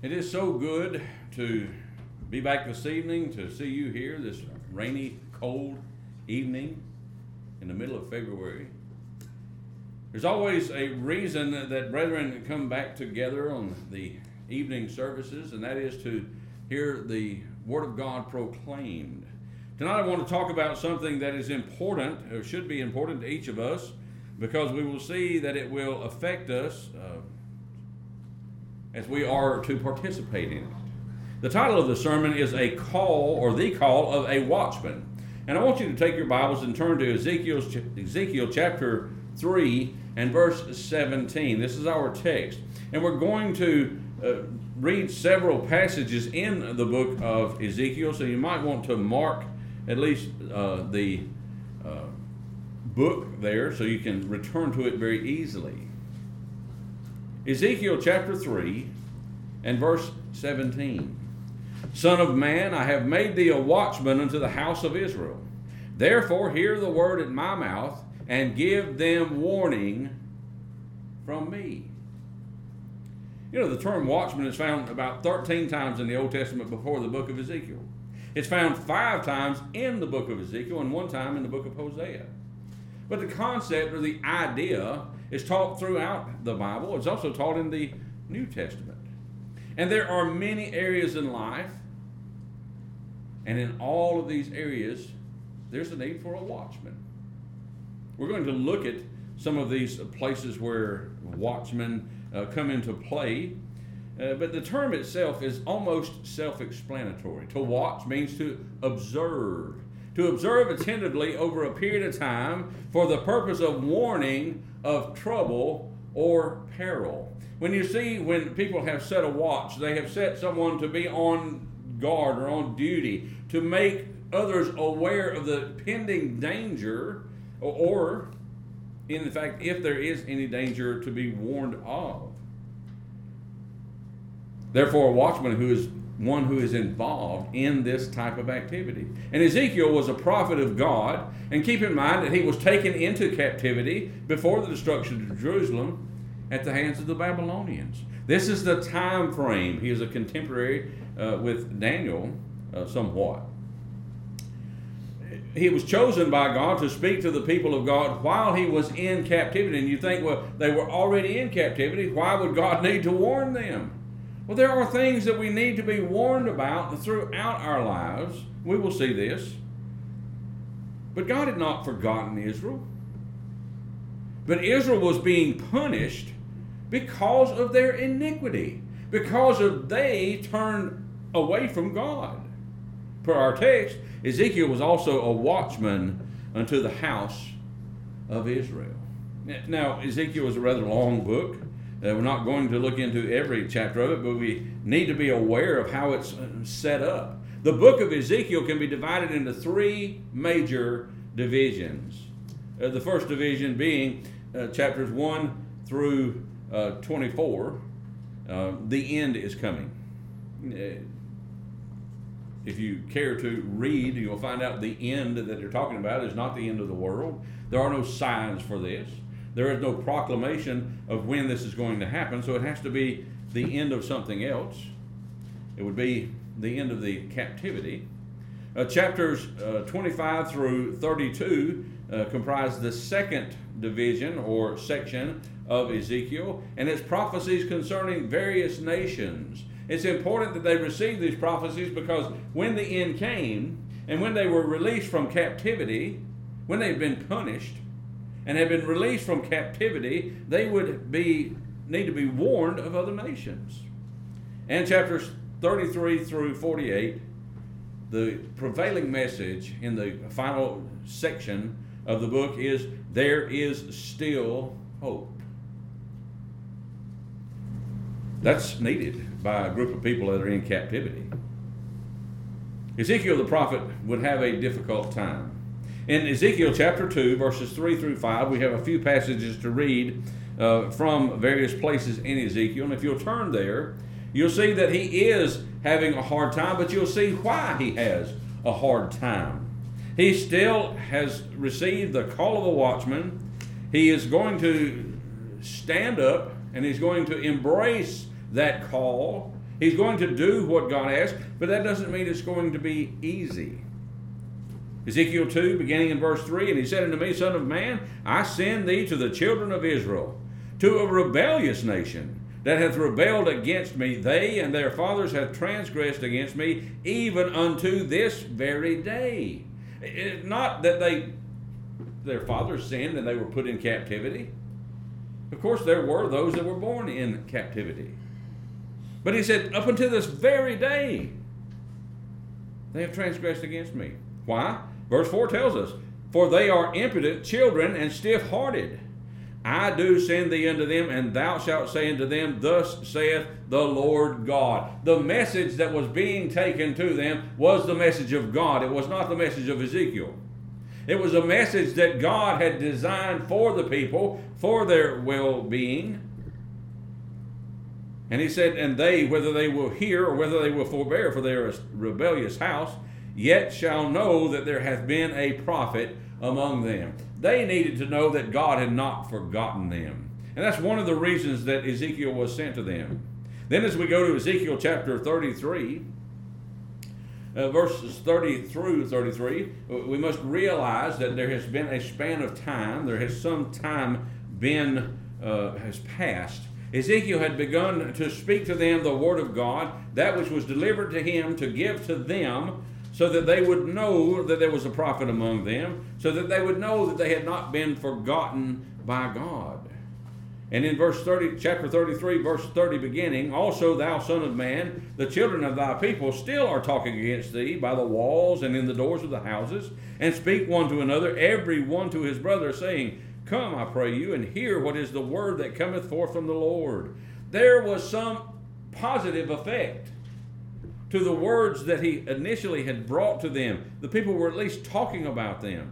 It is so good to be back this evening, to see you here this rainy, cold evening in the middle of February. There's always a reason that brethren come back together on the evening services, and that is to hear the Word of God proclaimed. Tonight I want to talk about something that is important, or should be important to each of us, because we will see that it will affect us as we are to participate in it. The title of the sermon is A Call, or The Call of a Watchman. And I want you to take your Bibles and turn to Ezekiel chapter 3 and verse 17. This is our text. And we're going to read several passages in the book of Ezekiel, so you might want to mark at least the book there so you can return to it very easily. Ezekiel chapter 3 and verse 17. Son of man, I have made thee a watchman unto the house of Israel. Therefore hear the word at my mouth, and give them warning from me. You know, the term watchman is found about 13 times in the Old Testament before the book of Ezekiel. It's found 5 times in the book of Ezekiel and 1 time in the book of Hosea. But the concept or the idea is taught throughout the Bible. It's also taught in the New Testament. And there are many areas in life, and in all of these areas, there's a need for a watchman. We're going to look at some of these places where watchmen come into play. But the term itself is almost self-explanatory. To watch means to observe. To observe attentively over a period of time for the purpose of warning of trouble or peril. When people have set a watch, they have set someone to be on guard or on duty to make others aware of the pending danger, or in fact, if there is any danger, to be warned of. Therefore, a watchman who is one who is involved in this type of activity. And Ezekiel was a prophet of God, and keep in mind that he was taken into captivity before the destruction of Jerusalem at the hands of the Babylonians. This is the time frame. He is a contemporary with Daniel somewhat. He was chosen by God to speak to the people of God while he was in captivity. And you think, well, they were already in captivity. Why would God need to warn them? Well, there are things that we need to be warned about throughout our lives. We will see this. But God had not forgotten Israel. But Israel was being punished because of their iniquity, because they turned away from God. Per our text, Ezekiel was also a watchman unto the house of Israel. Now, Ezekiel is a rather long book. We're not going to look into every chapter of it, but we need to be aware of how it's set up. The book of Ezekiel can be divided into 3 major divisions. The first division being chapters 1 through 24. The end is coming. If you care to read, you'll find out the end that they're talking about is not the end of the world. There are no signs for this. There is no proclamation of when this is going to happen, so it has to be the end of something else. It would be the end of the captivity. Chapters 25 through 32 comprise the second division or section of Ezekiel, and it's prophecies concerning various nations. It's important that they receive these prophecies because when the end came, and when they were released from captivity, when they'd been punished, and had been released from captivity, they would need to be warned of other nations. And chapters 33 through 48, the prevailing message in the final section of the book is, there is still hope. That's needed by a group of people that are in captivity. Ezekiel the prophet would have a difficult time. In Ezekiel chapter 2, verses 3 through 5, we have a few passages to read from various places in Ezekiel. And if you'll turn there, you'll see that he is having a hard time, but you'll see why he has a hard time. He still has received the call of a watchman. He is going to stand up and he's going to embrace that call. He's going to do what God asks, but that doesn't mean it's going to be easy. Ezekiel 2, beginning in verse 3, and he said unto me, Son of man, I send thee to the children of Israel, to a rebellious nation that hath rebelled against me. They and their fathers have transgressed against me, even unto this very day. Not that their fathers sinned and they were put in captivity. Of course, there were those that were born in captivity. But he said, up until this very day, they have transgressed against me. Why? Verse 4 tells us, for they are impudent children and stiff-hearted. I do send thee unto them, and thou shalt say unto them, Thus saith the Lord God. The message that was being taken to them was the message of God. It was not the message of Ezekiel. It was a message that God had designed for the people, for their well-being. And he said, and they, whether they will hear or whether they will forbear, for they are a rebellious house, yet shall know that there hath been a prophet among them. They needed to know that God had not forgotten them. And that's one of the reasons that Ezekiel was sent to them. Then as we go to Ezekiel chapter 33, verses 30 through 33, we must realize that there has been a span of time. There has some time has passed. Ezekiel had begun to speak to them the word of God, that which was delivered to him to give to them, so that they would know that there was a prophet among them, so that they would know that they had not been forgotten by God. And in chapter 33, verse 30 beginning, also thou son of man, the children of thy people still are talking against thee by the walls and in the doors of the houses, and speak one to another, every one to his brother, saying, Come, I pray you, and hear what is the word that cometh forth from the Lord. There was some positive effect to the words that he initially had brought to them. The people were at least talking about them.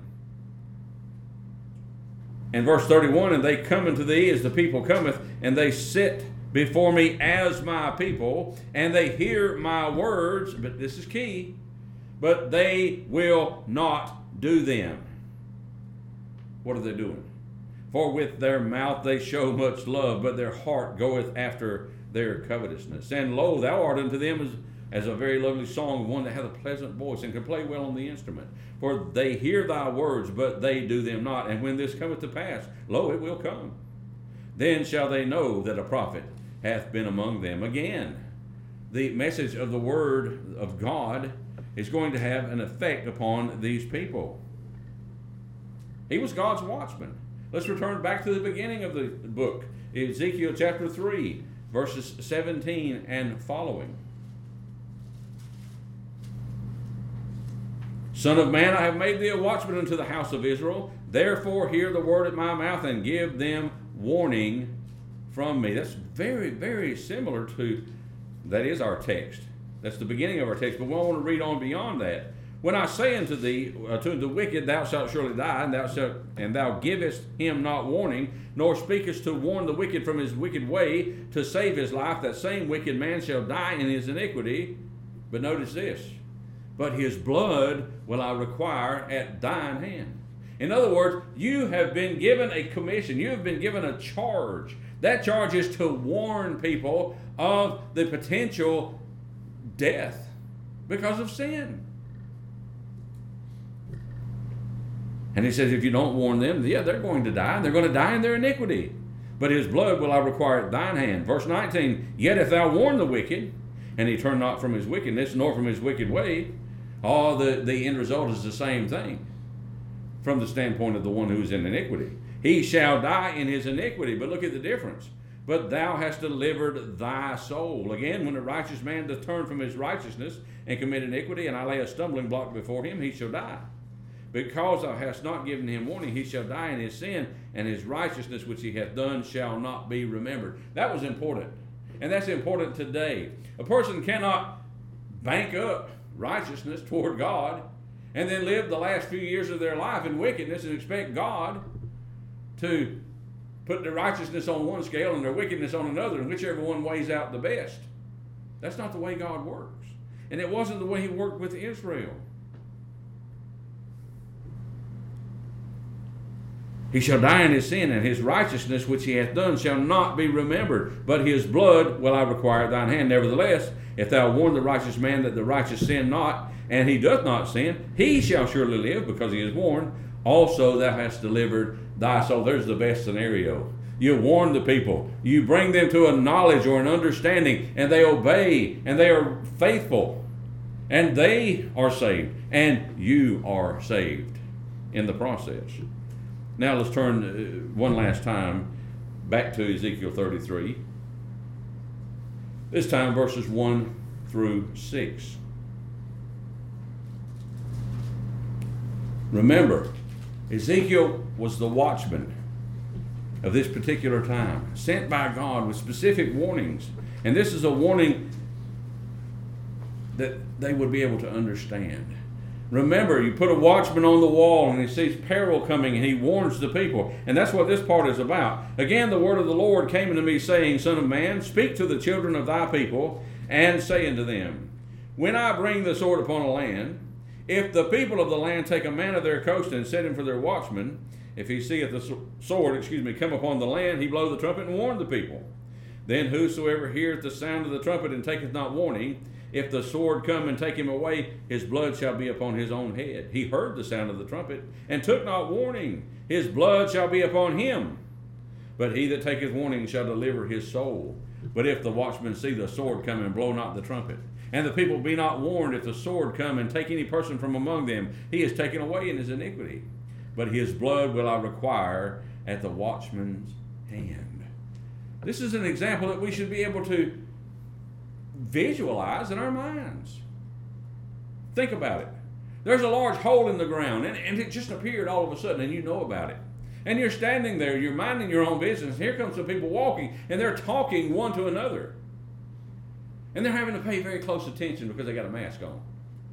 In verse 31, and they come unto thee as the people cometh, and they sit before me as my people, and they hear my words, but this is key, but they will not do them. What are they doing? For with their mouth they show much love, but their heart goeth after their covetousness. And lo, thou art unto them as a very lovely song, one that hath a pleasant voice and can play well on the instrument. For they hear thy words, but they do them not. And when this cometh to pass, lo, it will come. Then shall they know that a prophet hath been among them. Again, the message of the word of God is going to have an effect upon these people. He was God's watchman. Let's return back to the beginning of the book, Ezekiel chapter 3, verses 17 and following. Son of man, I have made thee a watchman unto the house of Israel. Therefore hear the word at my mouth and give them warning from me. That's very, very similar to, that is our text. That's the beginning of our text, but we want to read on beyond that. When I say unto thee, to the wicked, thou shalt surely die, and thou givest him not warning, nor speakest to warn the wicked from his wicked way, to save his life, that same wicked man shall die in his iniquity. But notice this, but his blood will I require at thine hand. In other words, you have been given a commission, you have been given a charge. That charge is to warn people of the potential death because of sin. And he says, if you don't warn them, yeah, they're going to die. They're going to die in their iniquity. But his blood will I require at thine hand. Verse 19, yet if thou warn the wicked, and he turn not from his wickedness, nor from his wicked way, the end result is the same thing from the standpoint of the one who is in iniquity. He shall die in his iniquity. But look at the difference. But thou hast delivered thy soul. Again, when a righteous man doth turn from his righteousness and commit iniquity, and I lay a stumbling block before him, he shall die. Because thou hast not given him warning, he shall die in his sin, and his righteousness which he hath done shall not be remembered. That was important. And that's important today. A person cannot bank up righteousness toward God and then live the last few years of their life in wickedness and expect God to put their righteousness on one scale and their wickedness on another, and whichever one weighs out the best. That's not the way God works. And it wasn't the way he worked with Israel. He shall die in his sin, and his righteousness which he hath done shall not be remembered. But his blood will I require at thine hand. Nevertheless, if thou warn the righteous man that the righteous sin not, and he doth not sin, he shall surely live, because he is warned. Also thou hast delivered thy soul. There's the best scenario. You warn the people. You bring them to a knowledge or an understanding, and they obey, and they are faithful. And they are saved, and you are saved in the process. Now let's turn one last time back to Ezekiel 33. This time verses 1 through 6. Remember, Ezekiel was the watchman of this particular time, sent by God with specific warnings. And this is a warning that they would be able to understand. Remember, you put a watchman on the wall and he sees peril coming and he warns the people. And that's what this part is about. Again, the word of the Lord came unto me, saying, Son of man, speak to the children of thy people, and say unto them, When I bring the sword upon a land, if the people of the land take a man of their coast and set him for their watchman, if he seeth the sword, come upon the land, he blow the trumpet and warn the people. Then whosoever heareth the sound of the trumpet and taketh not warning, if the sword come and take him away, his blood shall be upon his own head. He heard the sound of the trumpet, and took not warning. His blood shall be upon him. But he that taketh warning shall deliver his soul. But if the watchman see the sword come and blow not the trumpet, and the people be not warned, if the sword come and take any person from among them, he is taken away in his iniquity. But his blood will I require at the watchman's hand. This is an example that we should be able to visualize in our minds. Think about it. There's a large hole in the ground, and it just appeared all of a sudden, and you know about it. And you're standing there, you're minding your own business, and here comes some people walking, and they're talking one to another. And they're having to pay very close attention because they got a mask on.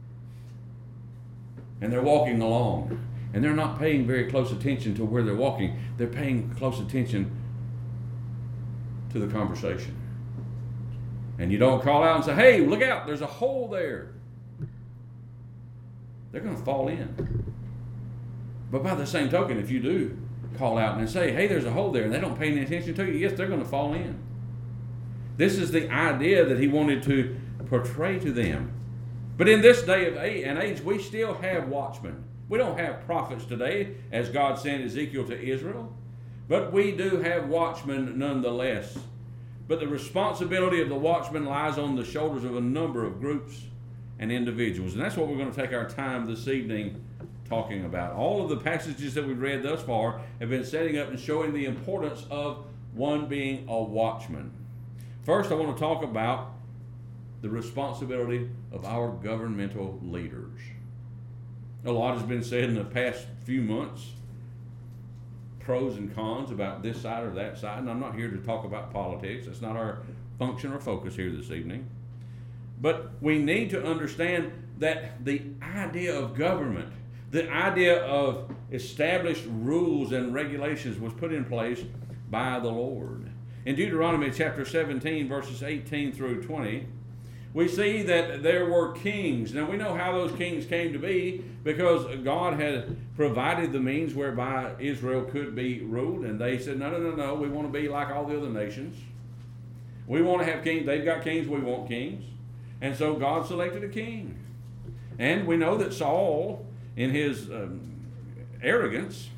And they're walking along, and they're not paying very close attention to where they're walking. They're paying close attention to the conversation. And you don't call out and say, hey, look out, there's a hole there. They're going to fall in. But by the same token, if you do call out and say, hey, there's a hole there, and they don't pay any attention to you, yes, they're going to fall in. This is the idea that he wanted to portray to them. But in this day and age, we still have watchmen. We don't have prophets today, as God sent Ezekiel to Israel, but we do have watchmen nonetheless. But the responsibility of the watchman lies on the shoulders of a number of groups and individuals. And that's what we're going to take our time this evening talking about. All of the passages that we've read thus far have been setting up and showing the importance of one being a watchman. First, I want to talk about the responsibility of our governmental leaders. A lot has been said in the past few months, pros and cons about this side or that side, and I'm not here to talk about politics. That's not our function or focus here this evening. But we need to understand that the idea of government, the idea of established rules and regulations was put in place by the Lord. In Deuteronomy chapter 17, verses 18 through 20, we see that there were kings. Now we know how those kings came to be because God had provided the means whereby Israel could be ruled, and they said, no, we want to be like all the other nations. We want to have kings. They've got kings, we want kings. And so God selected a king. And we know that Saul, in his arrogance,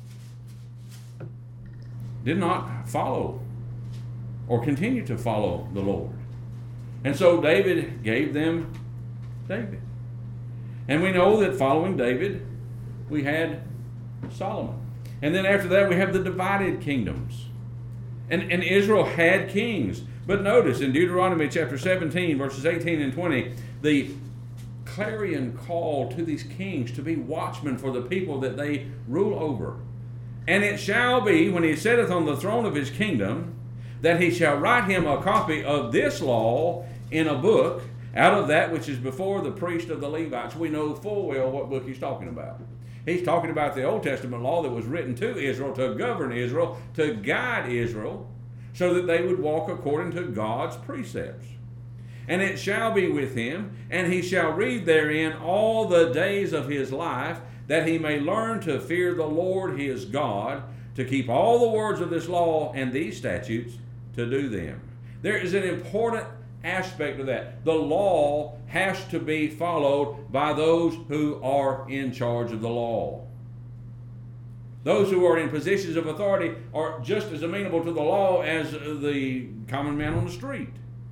did not follow or continue to follow the Lord. And so David gave them David. And we know that following David, we had Solomon. And then after that, we have the divided kingdoms. And Israel had kings. But notice in Deuteronomy chapter 17, verses 18 and 20, the clarion call to these kings to be watchmen for the people that they rule over. And it shall be, when he sitteth on the throne of his kingdom, that he shall write him a copy of this law in a book, out of that which is before the priest of the Levites. We know full well what book he's talking about. He's talking about the Old Testament law that was written to Israel, to govern Israel, to guide Israel, so that they would walk according to God's precepts. And it shall be with him, and he shall read therein all the days of his life, that he may learn to fear the Lord his God, to keep all the words of this law and these statutes, to do them. There is an important aspect of that. The law has to be followed by those who are in charge of the law. Those who are in positions of authority are just as amenable to the law as the common man on the street.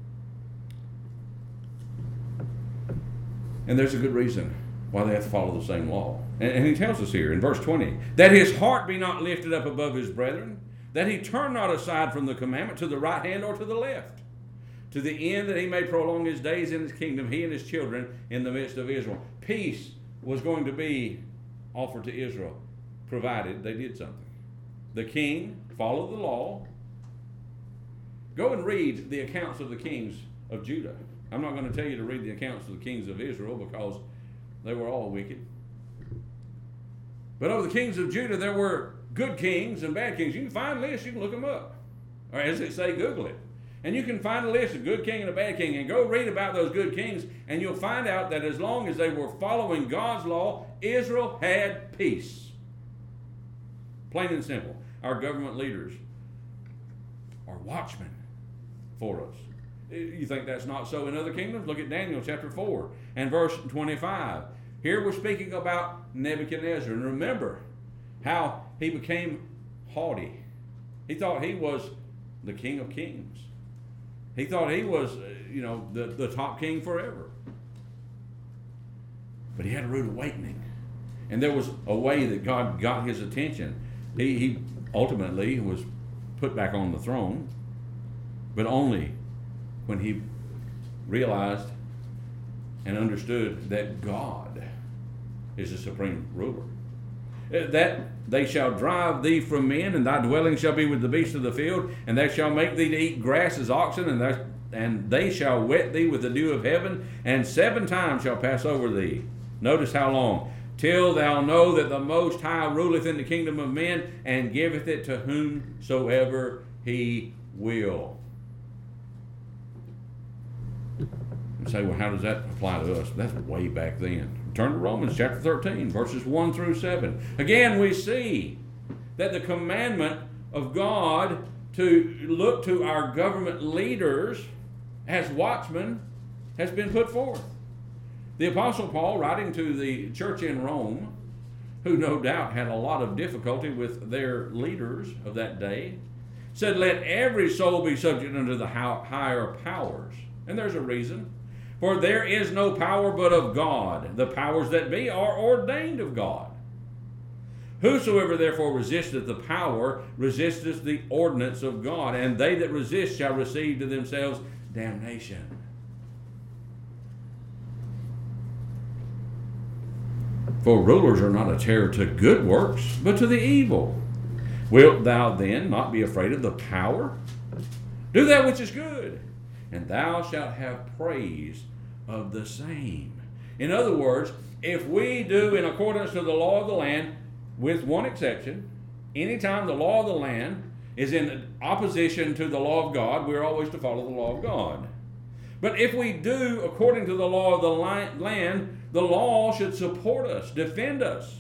And there's a good reason why they have to follow the same law. And he tells us here in verse 20, that his heart be not lifted up above his brethren, that he turn not aside from the commandment to the right hand or to the left, to the end that he may prolong his days in his kingdom, he and his children in the midst of Israel. Peace was going to be offered to Israel, provided they did something. The king followed the law. Go and read the accounts of the kings of Judah. I'm not going to tell you to read the accounts of the kings of Israel because they were all wicked. But of the kings of Judah, there were good kings and bad kings. You can find lists, you can look them up. Or as it say, Google it. And you can find a list of a good king and a bad king and go read about those good kings, and you'll find out that as long as they were following God's law, Israel had peace. Plain and simple. Our government leaders are watchmen for us. You think that's not so in other kingdoms? Look at Daniel chapter 4 and verse 25. Here we're speaking about Nebuchadnezzar. And remember how he became haughty. He thought he was the king of kings. He thought he was, the top king forever. But he had a rude awakening. And there was a way that God got his attention. He ultimately was put back on the throne, but only when he realized and understood that God is the supreme ruler. That they shall drive thee from men, and thy dwelling shall be with the beasts of the field, and they shall make thee to eat grass as oxen, and they shall wet thee with the dew of heaven, and 7 times shall pass over thee. Notice how long. Till thou know that the Most High ruleth in the kingdom of men, and giveth it to whomsoever he will. You say, well, how does that apply to us? That's way back then. Turn to Romans chapter 13, verses 1 through 7. Again, we see that the commandment of God to look to our government leaders as watchmen has been put forth. The Apostle Paul, writing to the church in Rome, who no doubt had a lot of difficulty with their leaders of that day, said, let every soul be subject unto the higher powers. And there's a reason. For there is no power but of God. The powers that be are ordained of God. Whosoever therefore resisteth the power, resisteth the ordinance of God, and they that resist shall receive to themselves damnation. For rulers are not a terror to good works, but to the evil. Wilt thou then not be afraid of the power? Do that which is good, and thou shalt have praise of the same. In other words, if we do in accordance to the law of the land, with one exception, anytime the law of the land is in opposition to the law of God, we're always to follow the law of God. But if we do according to the law of the land, the law should support us, defend us.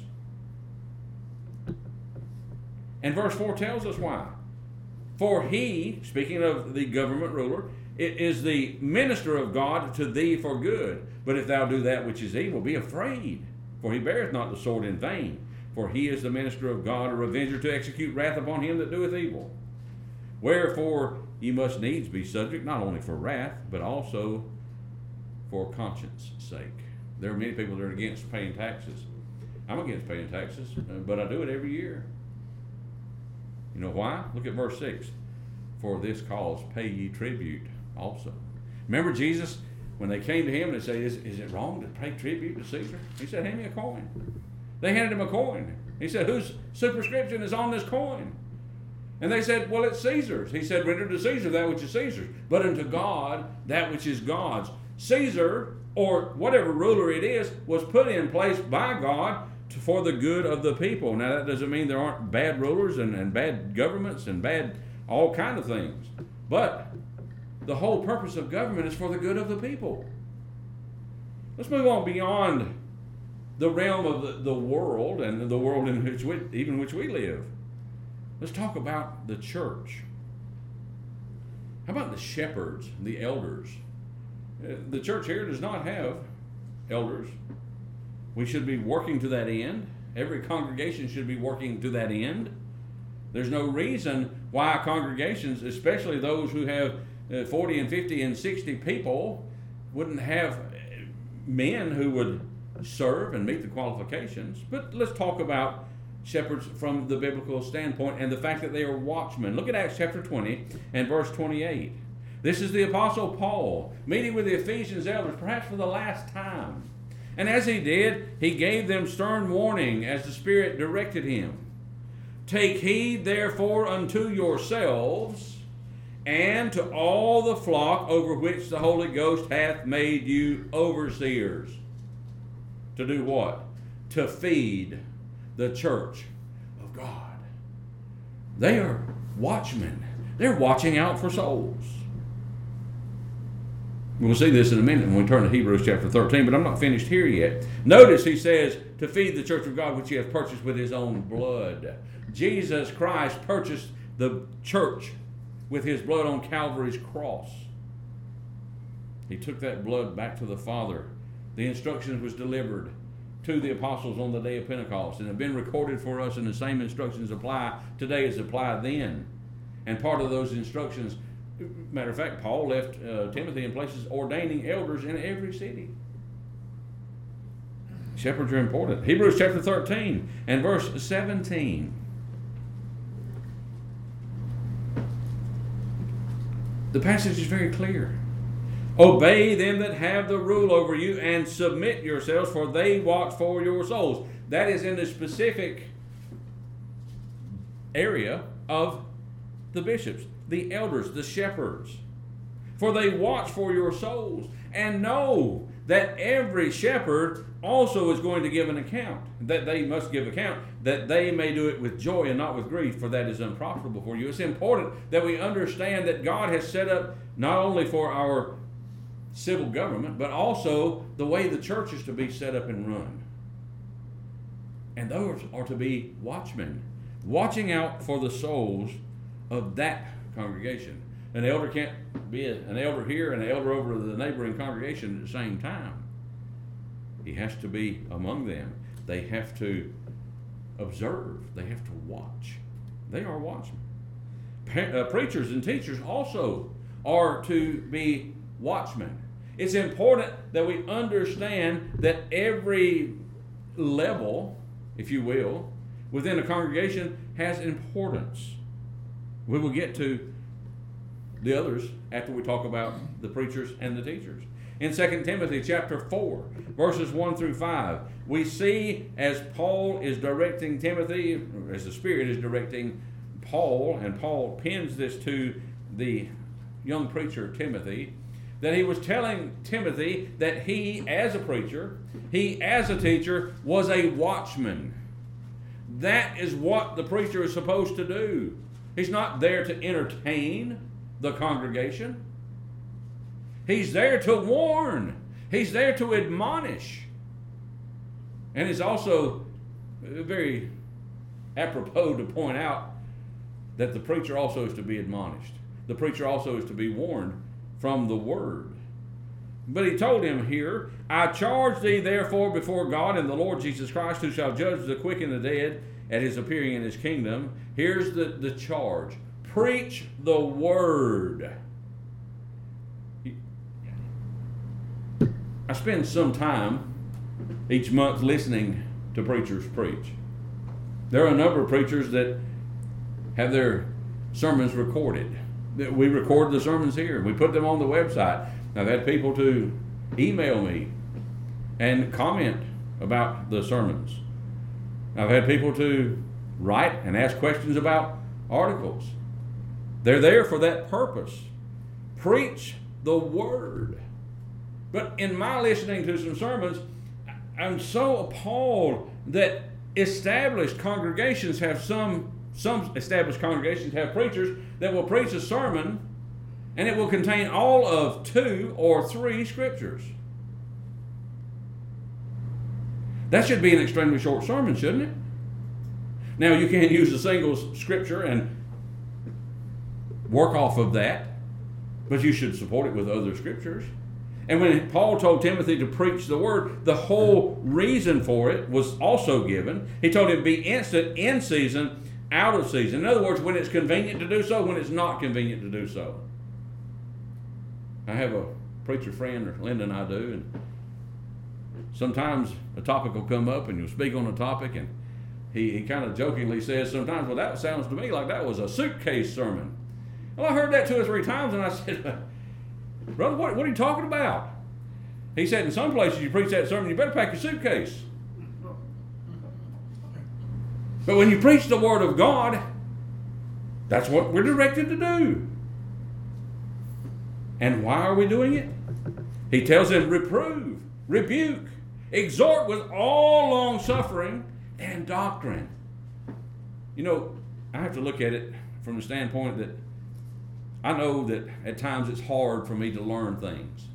And verse 4 tells us why. For he, speaking of the government ruler, it is the minister of God to thee for good. But if thou do that which is evil, be afraid, for he beareth not the sword in vain. For he is the minister of God, a revenger to execute wrath upon him that doeth evil. Wherefore ye must needs be subject, not only for wrath, but also for conscience sake. There are many people that are against paying taxes. I'm against paying taxes, but I do it every year. You know why? Look at verse 6. For this cause pay ye tribute also. Remember Jesus, when they came to him and they said, is it wrong to pay tribute to Caesar? He said, hand me a coin. They handed him a coin. He said, whose superscription is on this coin? And they said, well, it's Caesar's. He said, render to Caesar that which is Caesar's, but unto God that which is God's. Caesar, or whatever ruler it is, was put in place by God for the good of the people. Now, that doesn't mean there aren't bad rulers and bad governments and bad all kind of things. But the whole purpose of government is for the good of the people. Let's move on beyond the realm of the world and the world in which we live. Let's talk about the church. How about the shepherds, the elders? The church here does not have elders. We should be working to that end. Every congregation should be working to that end. There's no reason why congregations, especially those who have 40 and 50 and 60 people, wouldn't have men who would serve and meet the qualifications. But let's talk about shepherds from the biblical standpoint and the fact that they are watchmen. Look at Acts chapter 20 and verse 28. This is the Apostle Paul meeting with the Ephesians elders, perhaps for the last time. And as he did, he gave them stern warning as the Spirit directed him. Take heed therefore unto yourselves and to all the flock over which the Holy Ghost hath made you overseers. To do what? To feed the church of God. They are watchmen. They're watching out for souls. We'll see this in a minute when we turn to Hebrews chapter 13, but I'm not finished here yet. Notice he says, to feed the church of God which he hath purchased with his own blood. Jesus Christ purchased the church with his blood on Calvary's cross. He took that blood back to the Father. The instructions was delivered to the apostles on the day of Pentecost and have been recorded for us, and the same instructions apply today as applied then. And part of those instructions, matter of fact, Paul left Timothy in places ordaining elders in every city. Shepherds are important. Hebrews chapter 13 and verse 17. The passage is very clear. Obey them that have the rule over you and submit yourselves, for they watch for your souls. That is in the specific area of the bishops, the elders, the shepherds. For they watch for your souls, and know that every shepherd also is going to give an account, that they must give account, that they may do it with joy and not with grief, for that is unprofitable for you. It's important that we understand that God has set up not only for our civil government, but also the way the church is to be set up and run. And those are to be watchmen, watching out for the souls of that congregation. An elder can't be an elder here and an elder over the neighboring congregation at the same time. He has to be among them. They have to observe. They have to watch. They are watchmen. Preachers and teachers also are to be watchmen. It's important that we understand that every level, if you will, within a congregation has importance. We will get to the others after we talk about the preachers and the teachers. In 2 Timothy chapter 4, verses 1 through 5, we see as Paul is directing Timothy, as the Spirit is directing Paul, and Paul pens this to the young preacher Timothy, that he was telling Timothy that he as a preacher, he as a teacher was a watchman. That is what the preacher is supposed to do. He's not there to entertain the congregation. He's there to warn. He's there to admonish. And it's also very apropos to point out that the preacher also is to be admonished. The preacher also is to be warned from the word. But he told him here, I charge thee therefore before God and the Lord Jesus Christ, who shall judge the quick and the dead at his appearing in his kingdom. Here's the charge. Preach the word. I spend some time each month listening to preachers preach. There are a number of preachers that have their sermons recorded. We record the sermons here. We put them on the website. I've had people to email me and comment about the sermons. I've had people to write and ask questions about articles. They're there for that purpose. Preach the word. But in my listening to some sermons, I'm so appalled that established congregations have some established congregations have preachers that will preach a sermon and it will contain all of 2 or 3 scriptures. That should be an extremely short sermon, shouldn't it? Now, you can't use a single scripture and work off of that, but you should support it with other scriptures. And when Paul told Timothy to preach the word, the whole reason for it was also given. He told him to be instant, in season, out of season. In other words, when it's convenient to do so, when it's not convenient to do so. I have a preacher friend, or Linda and I do, and sometimes a topic will come up and you'll speak on a topic, and he kind of jokingly says sometimes, well, that sounds to me like that was a suitcase sermon. Well, I heard that 2 or 3 times, and I said, brother, what are you talking about? He said, in some places you preach that sermon, you better pack your suitcase. But when you preach the Word of God, that's what we're directed to do. And why are we doing it? He tells them, reprove, rebuke, exhort with all long suffering and doctrine. You know, I have to look at it from the standpoint that I know that at times it's hard for me to learn things.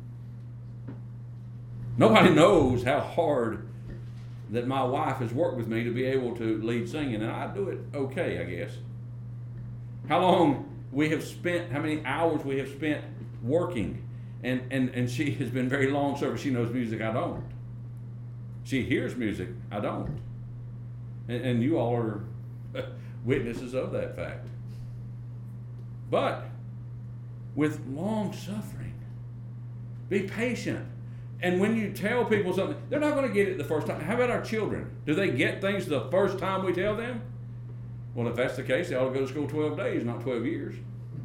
Nobody knows how hard that my wife has worked with me to be able to lead singing, and I do it okay, I guess. How long we have spent, how many hours we have spent working, and she has been very long service. She knows music, I don't. She hears music, I don't. And you all are witnesses of that fact. But with long suffering, be patient. And when you tell people something, they're not going to get it the first time. How about our children? Do they get things the first time we tell them? Well, if that's the case, they ought to go to school 12 days, not 12 years.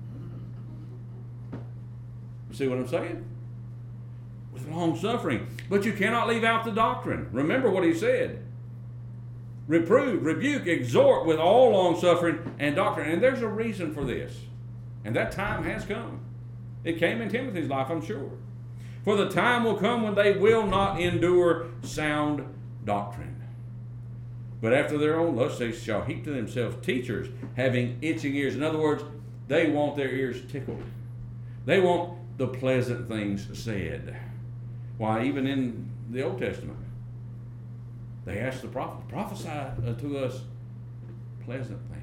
See what I'm saying? With long suffering. But you cannot leave out the doctrine. Remember what he said. Reprove, rebuke, exhort with all long suffering and doctrine. And there's a reason for this. And that time has come. It came in Timothy's life, I'm sure. For the time will come when they will not endure sound doctrine. But after their own lust they shall heap to themselves teachers having itching ears. In other words, they want their ears tickled. They want the pleasant things said. Why, even in the Old Testament, they asked the prophet, prophesy to us pleasant things.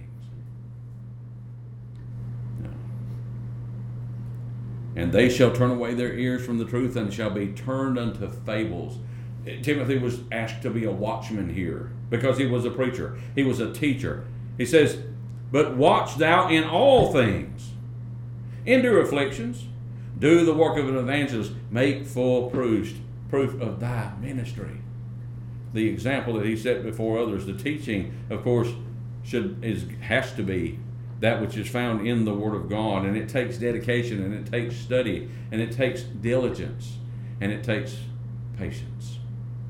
No. And they shall turn away their ears from the truth and shall be turned unto fables. Timothy was asked to be a watchman here because he was a preacher. He was a teacher. He says, but watch thou in all things. Endure afflictions. Do the work of an evangelist. Make full proof of thy ministry. The example that he set before others, the teaching, of course, has to be that which is found in the Word of God. And it takes dedication, and it takes study, and it takes diligence, and it takes patience.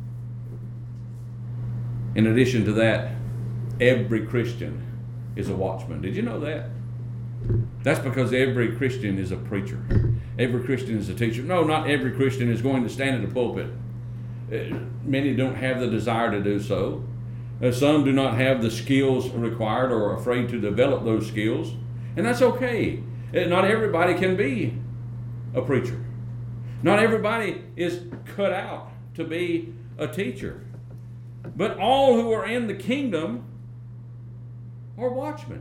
In addition to that, every Christian is a watchman. Did you know that? That's because every Christian is a preacher. Every Christian is a teacher. No, not every Christian is going to stand in the pulpit. Many don't have the desire to do so. Some do not have the skills required or are afraid to develop those skills. And that's okay. Not everybody can be a preacher. Not everybody is cut out to be a teacher. But all who are in the kingdom are watchmen.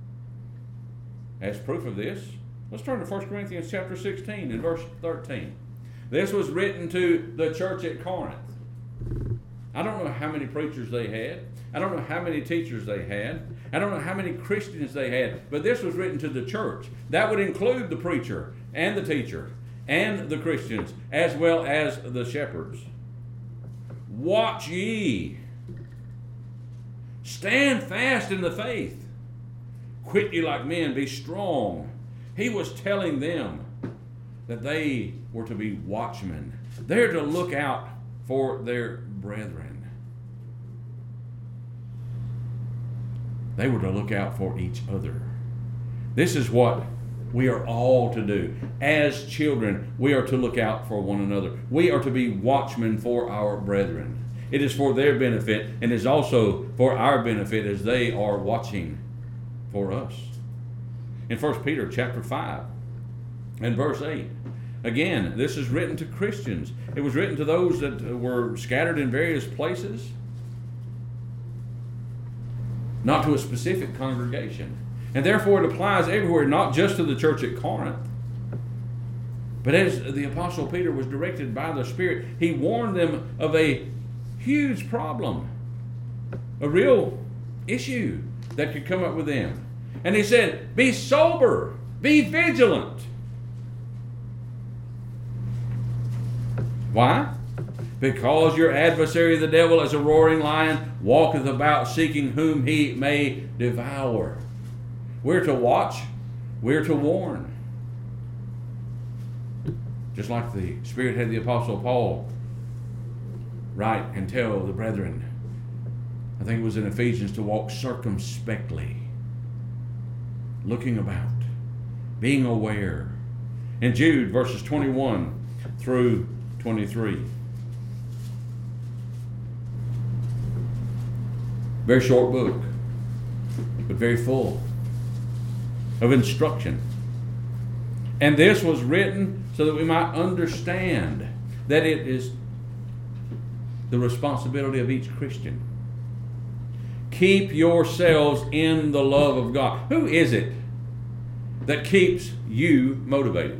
As proof of this, let's turn to 1 Corinthians chapter 16 and verse 13. This was written to the church at Corinth. I don't know how many preachers they had. I don't know how many teachers they had. I don't know how many Christians they had. But this was written to the church. That would include the preacher and the teacher and the Christians as well as the shepherds. Watch ye. Stand fast in the faith. Quit ye like men. Be strong. He was telling them that they were to be watchmen. They're to look out for their brethren. They were to look out for each other. This is what we are all to do. As children, we are to look out for one another. We are to be watchmen for our brethren. It is for their benefit and is also for our benefit as they are watching for us. In 1 Peter chapter 5 and verse 8, Again, this is written to Christians. It was written to those that were scattered in various places, not to a specific congregation. And therefore it applies everywhere, not just to the church at Corinth. But as the Apostle Peter was directed by the Spirit, he warned them of a huge problem, a real issue that could come up with them. And he said, be sober, be vigilant. Why? Because your adversary, the devil, as a roaring lion, walketh about seeking whom he may devour. We're to watch, we're to warn. Just like the Spirit had the Apostle Paul write and tell the brethren, I think it was in Ephesians, to walk circumspectly, looking about, being aware. In Jude, verses 21 through 23. Very short book, but very full of instruction. And this was written so that we might understand that it is the responsibility of each Christian. Keep yourselves in the love of God. Who is it that keeps you motivated?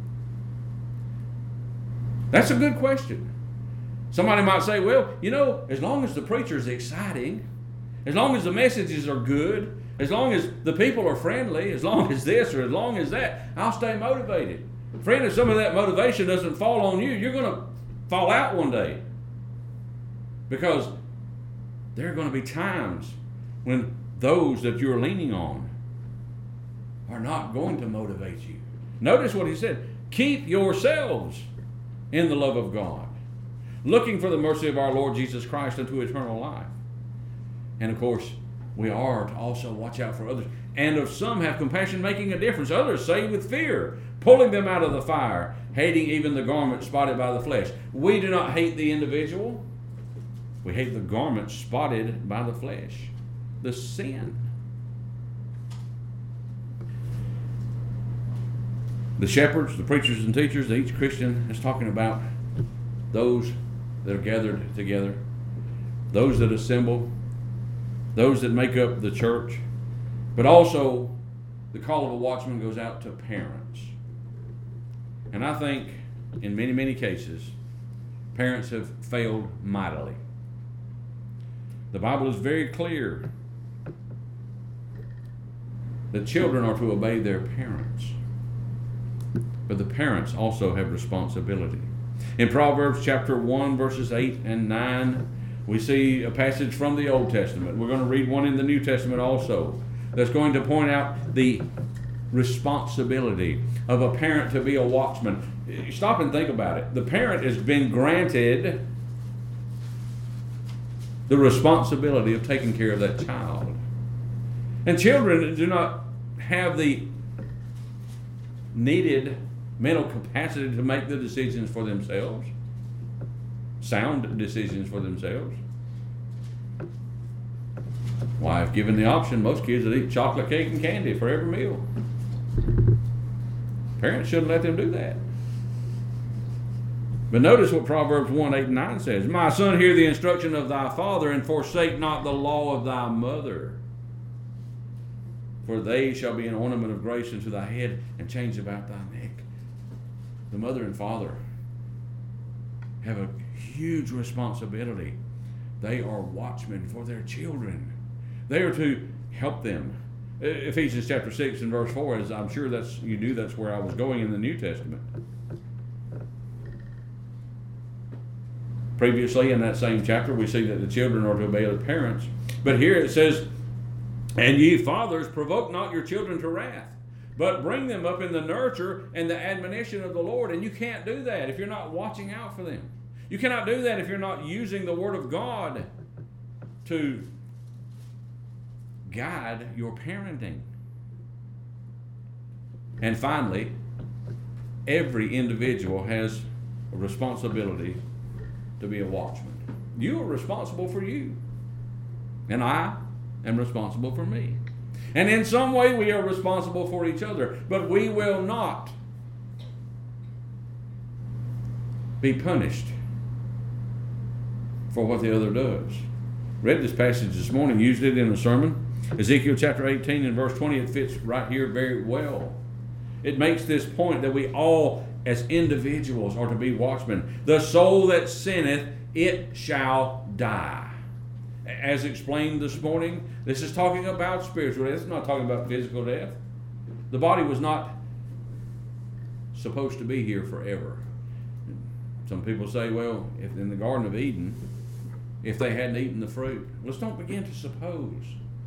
That's a good question. Somebody might say, well, as long as the preacher is exciting, as long as the messages are good, as long as the people are friendly, as long as this or as long as that, I'll stay motivated. Friend, if some of that motivation doesn't fall on you, you're going to fall out one day. Because there are going to be times when those that you're leaning on are not going to motivate you. Notice what he said. Keep yourselves in the love of God, looking for the mercy of our Lord Jesus Christ unto eternal life. And of course, we are to also watch out for others. And of some have compassion, making a difference. Others save with fear, pulling them out of the fire, hating even the garment spotted by the flesh. We do not hate the individual. We hate the garment spotted by the flesh, the sin. The shepherds, the preachers and teachers that each Christian is talking about, those that are gathered together, those that assemble, those that make up the church, but also the call of a watchman goes out to parents. And I think in many, many cases, parents have failed mightily. The Bible is very clear that children are to obey their parents. But the parents also have responsibility. In Proverbs chapter 1, verses 8 and 9, we see a passage from the Old Testament. We're going to read one in the New Testament also that's going to point out the responsibility of a parent to be a watchman. Stop and think about it. The parent has been granted the responsibility of taking care of that child. And children do not have the needed mental capacity to make the decisions for themselves, sound decisions for themselves. Why, if given the option, most kids would eat chocolate cake and candy for every meal. Parents shouldn't let them do that. But notice what Proverbs 1, 8 and 9 says. My son, hear the instruction of thy father, and forsake not the law of thy mother. For they shall be an ornament of grace unto thy head, and change about thy neck. The mother and father have a huge responsibility. They are watchmen for their children. They are to help them. Ephesians chapter 6 and verse 4, as I'm sure you knew that's where I was going in the New Testament. Previously in that same chapter, we see that the children are to obey their parents. But here it says, and ye fathers, provoke not your children to wrath, but bring them up in the nurture and the admonition of the Lord. And you can't do that if you're not watching out for them. You cannot do that if you're not using the Word of God to guide your parenting. And finally, every individual has a responsibility to be a watchman. You are responsible for you. And I am responsible for me. And in some way we are responsible for each other. But we will not be punished for what the other does. Read this passage this morning, used it in a sermon. Ezekiel chapter 18 and verse 20, it fits right here very well. It makes this point that we all as individuals are to be watchmen. The soul that sinneth, it shall die. As explained this morning, this is talking about spiritual death. It's not talking about physical death. The body was not supposed to be here forever. Some people say, well, if in the Garden of Eden, if they hadn't eaten the fruit. Let's don't begin to suppose.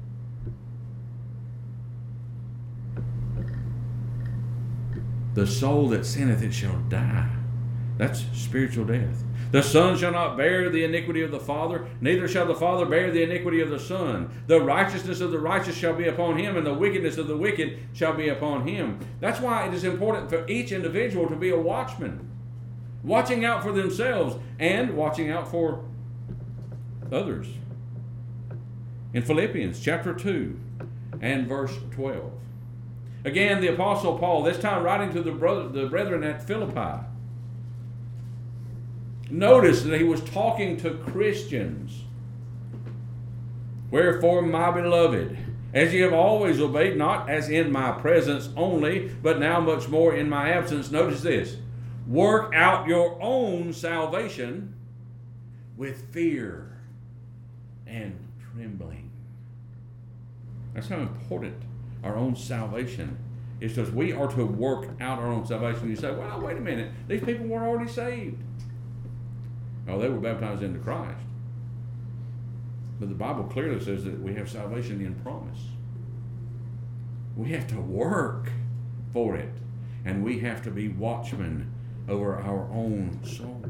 The soul that sinneth, it shall die. That's spiritual death. The Son shall not bear the iniquity of the Father, neither shall the Father bear the iniquity of the Son. The righteousness of the righteous shall be upon him, and the wickedness of the wicked shall be upon him. That's why it is important for each individual to be a watchman, watching out for themselves and watching out for others. In Philippians chapter 2 and verse 12. Again, the Apostle Paul, this time writing to the brethren at Philippi. Notice that he was talking to Christians. Wherefore, my beloved, as ye have always obeyed, not as in my presence only, but now much more in my absence. Notice this. Work out your own salvation with fear and trembling. That's how important our own salvation is, because we are to work out our own salvation. You say, well, wait a minute. These people were already saved. Oh, they were baptized into Christ. But the Bible clearly says that we have salvation in promise. We have to work for it. And we have to be watchmen over our own souls.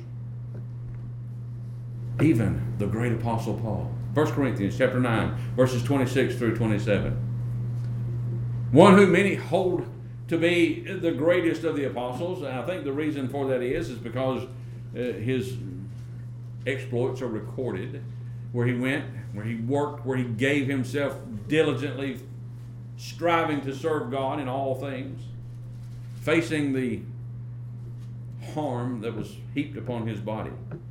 Even the great Apostle Paul. 1 Corinthians chapter 9, verses 26 through 27. One who many hold to be the greatest of the apostles. And I think the reason for that is because his exploits are recorded, where he went, where he worked, where he gave himself diligently, striving to serve God in all things, facing the harm that was heaped upon his body.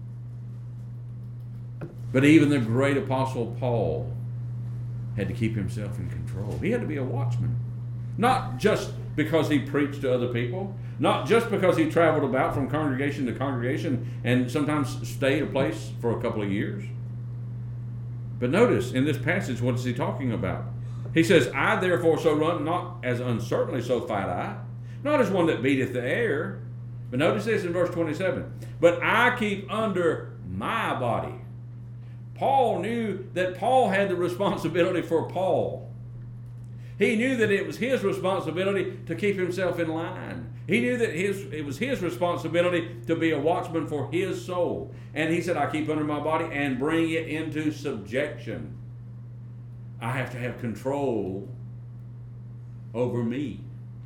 But even the great Apostle Paul had to keep himself in control. He had to be a watchman. Not just because he preached to other people, not just because he traveled about from congregation to congregation and sometimes stayed a place for a couple of years. But notice in this passage, what is he talking about? He says, I therefore so run, not as uncertainly so fight I, not as one that beateth the air. But notice this in verse 27. But I keep under my body. Paul knew that Paul had the responsibility for Paul. He knew that it was his responsibility to keep himself in line. He knew that it was his responsibility to be a watchman for his soul. And he said, I keep under my body and bring it into subjection. I have to have control over me.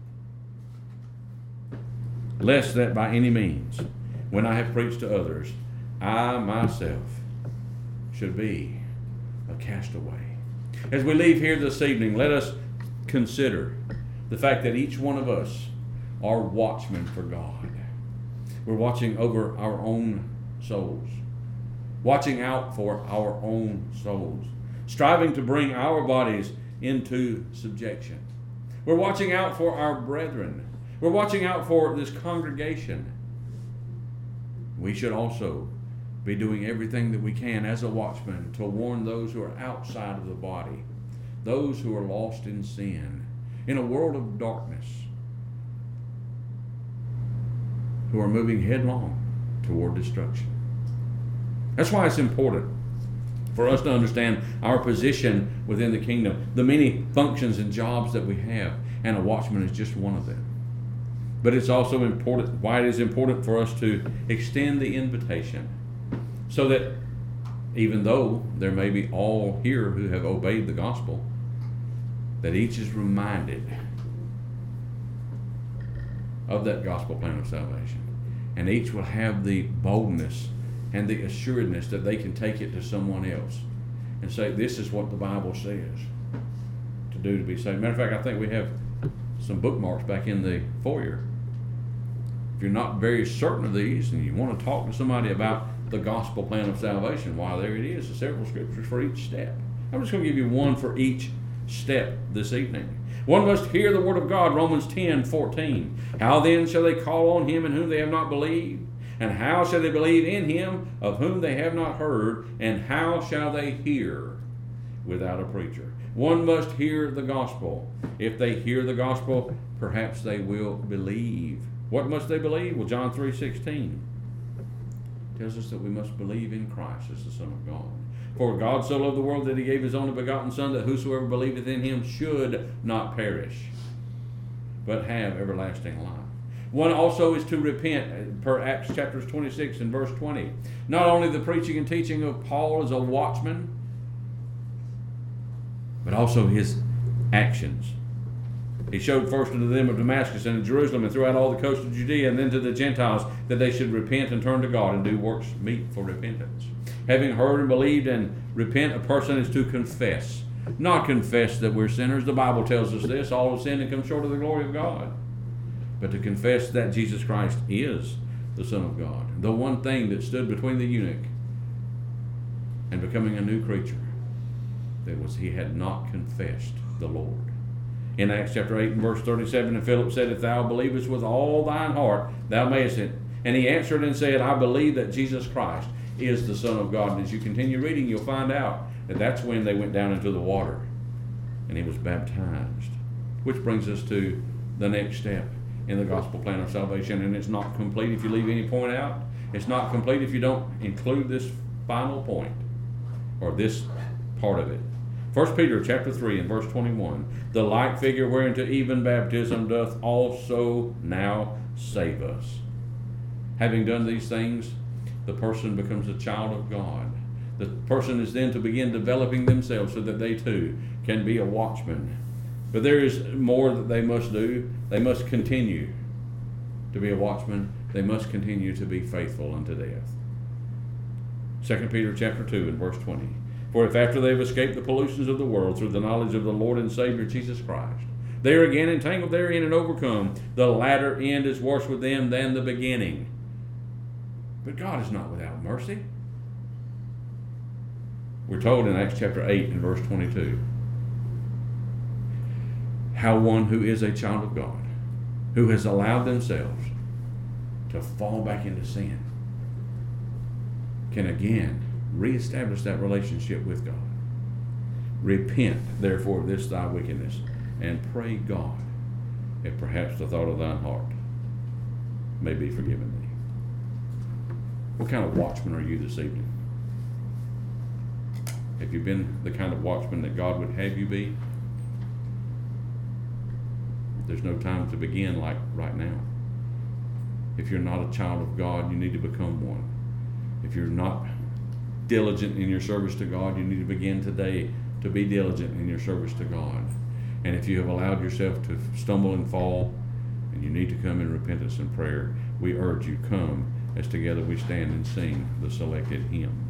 Lest that by any means, when I have preached to others, I myself should be a castaway. As we leave here this evening, let us consider the fact that each one of us are watchmen for God. We're watching over our own souls, watching out for our own souls, striving to bring our bodies into subjection. We're watching out for our brethren. We're watching out for this congregation. We should also be doing everything that we can as a watchman to warn those who are outside of the body, those who are lost in sin, in a world of darkness, who are moving headlong toward destruction. That's why it's important for us to understand our position within the kingdom, the many functions and jobs that we have, and a watchman is just one of them. But it's also important, why it is important for us to extend the invitation, so that even though there may be all here who have obeyed the gospel, that each is reminded of that gospel plan of salvation. And each will have the boldness and the assuredness that they can take it to someone else and say, this is what the Bible says to do to be saved. Matter of fact, I think we have some bookmarks back in the foyer If you're not very certain of these and you want to talk to somebody about the gospel plan of salvation, why, there it is. There's several scriptures for each step. I'm just going to give you one for each step this evening. One must hear the word of God, Romans 10:14. How then shall they call on him in whom they have not believed? And how shall they believe in him of whom they have not heard? And how shall they hear without a preacher? One must hear the gospel. If they hear the gospel, perhaps they will believe. What must they believe? Well, John 3:16 tells us that we must believe in Christ as the Son of God. For God so loved the world that he gave his only begotten Son, that whosoever believeth in him should not perish, but have everlasting life. One also is to repent, per Acts chapters 26 and verse 20. Not only the preaching and teaching of Paul as a watchman, but also his actions. He showed first unto them of Damascus and of Jerusalem and throughout all the coast of Judea, and then to the Gentiles, that they should repent and turn to God and do works meet for repentance. Having heard and believed and repent, a person is to confess. Not confess that we're sinners. The Bible tells us this. All have sinned and come short of the glory of God. But to confess that Jesus Christ is the Son of God. The one thing that stood between the eunuch and becoming a new creature, that was he had not confessed the Lord. In Acts chapter 8 and verse 37, and Philip said, If thou believest with all thine heart, thou mayest it. And he answered and said, I believe that Jesus Christ is the Son of God. And as you continue reading, you'll find out that that's when they went down into the water and he was baptized. Which brings us to the next step in the gospel plan of salvation. And it's not complete if you leave any point out. It's not complete if you don't include this final point, or this part of it. 1 Peter chapter 3 and verse 21, the like figure whereunto even baptism doth also now save us. Having done these things, the person becomes a child of God. The person is then to begin developing themselves so that they too can be a watchman. But there is more that they must do. They must continue to be a watchman. They must continue to be faithful unto death. 2 Peter chapter 2 and verse 20. For if after they have escaped the pollutions of the world through the knowledge of the Lord and Savior Jesus Christ, they are again entangled therein and overcome, the latter end is worse with them than the beginning. But God is not without mercy. We're told in Acts chapter 8 and verse 22, how one who is a child of God, who has allowed themselves to fall back into sin, can again reestablish that relationship with God. Repent, therefore, of this thy wickedness, and pray God, if perhaps the thought of thine heart may be forgiven thee. What kind of watchman are you this evening? Have you been the kind of watchman that God would have you be? There's no time to begin like right now. If you're not a child of God, you need to become one. If you're not diligent in your service to God, you need to begin today to be diligent in your service to God. And if you have allowed yourself to stumble and fall, and you need to come in repentance and prayer, we urge you, come as together we stand and sing the selected hymn.